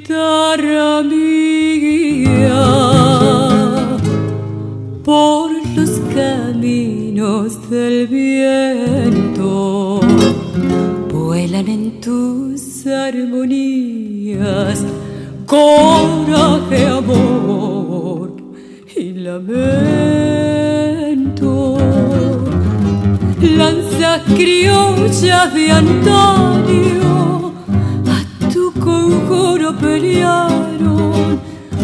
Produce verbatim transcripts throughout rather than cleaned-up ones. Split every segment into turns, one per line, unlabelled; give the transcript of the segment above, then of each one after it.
guitarra mía, por los caminos del viento vuelan en tus armonías coraje, amor y lamento. Lanzas criollas de antaño a tu conjuro pelearon.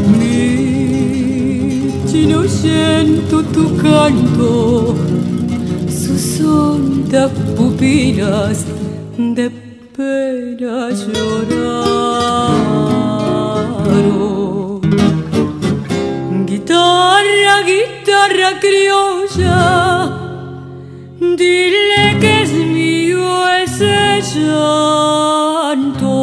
Mi chino oyendo tu canto, sus hondas pupilas de pena lloraron. Guitarra, guitarra criolla, dile que es mío ese llanto.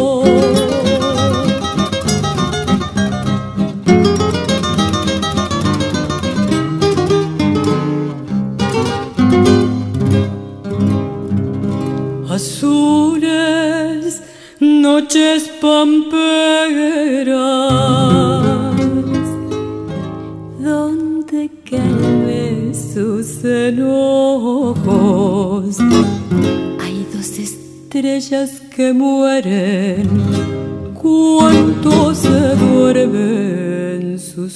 Azules noches pamperas, donde calme sus enojos. Hay dos estrellas que mueren cuando se duermen sus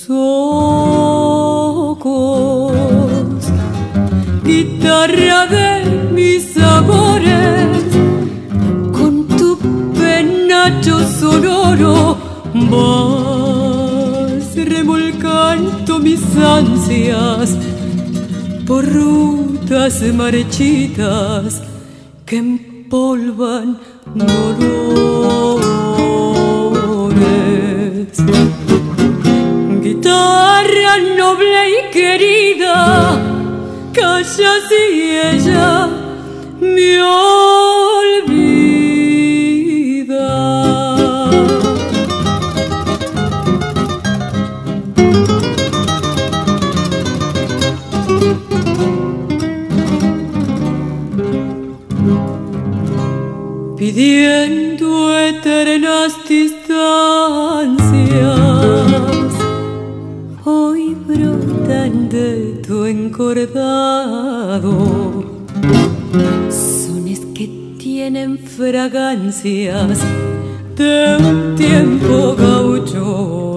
ojos. Guitarra de mis amores, con tu penacho sonoro vas remolcando mis ansias por rutas marchitas que empolvan dolores. Guitarra noble y querida, calla si ella me olvida. Pidiendo eternas distancias, hoy brotan de tu encordado sones que tienen fragancias de un tiempo gaucho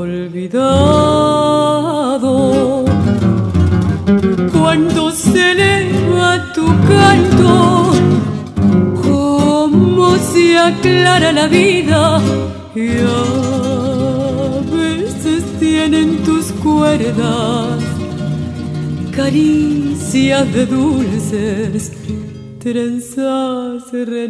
olvidado. Cuando se eleva tu canto, como se aclara la vida, y a veces tienen tus cuerdas caricias de dulces trenzas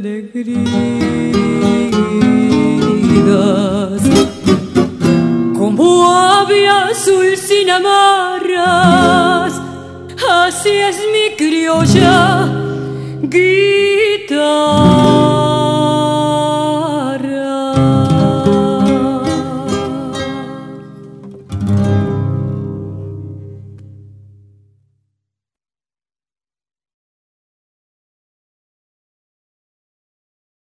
renegridas. Como ave azul sin amarras, así es mi criolla guitarra.